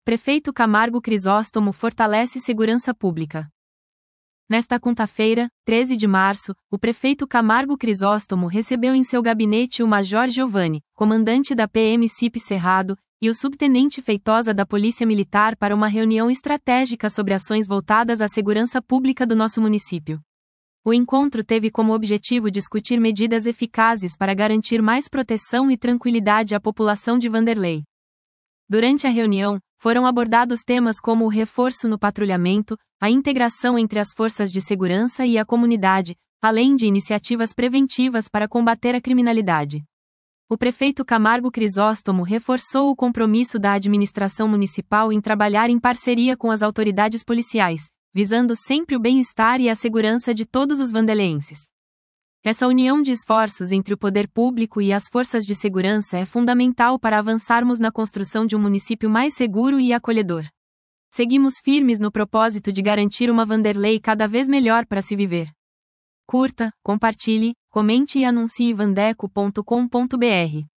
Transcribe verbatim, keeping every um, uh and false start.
Prefeito Camargo Crisóstomo fortalece segurança pública. Nesta quinta-feira, treze de março, o prefeito Camargo Crisóstomo recebeu em seu gabinete o Major Giovanni, comandante da P M C I P Cerrado, e o subtenente Feitosa da Polícia Militar para uma reunião estratégica sobre ações voltadas à segurança pública do nosso município. O encontro teve como objetivo discutir medidas eficazes para garantir mais proteção e tranquilidade à população de Wanderley. Durante a reunião, foram abordados temas como o reforço no patrulhamento, a integração entre as forças de segurança e a comunidade, além de iniciativas preventivas para combater a criminalidade. O prefeito Camargo Crisóstomo reforçou o compromisso da administração municipal em trabalhar em parceria com as autoridades policiais, visando sempre o bem-estar e a segurança de todos os wanderlenses. Essa união de esforços entre o poder público e as forças de segurança é fundamental para avançarmos na construção de um município mais seguro e acolhedor. Seguimos firmes no propósito de garantir uma Wanderley cada vez melhor para se viver. Curta, compartilhe, comente e anuncie wandeco ponto com ponto br.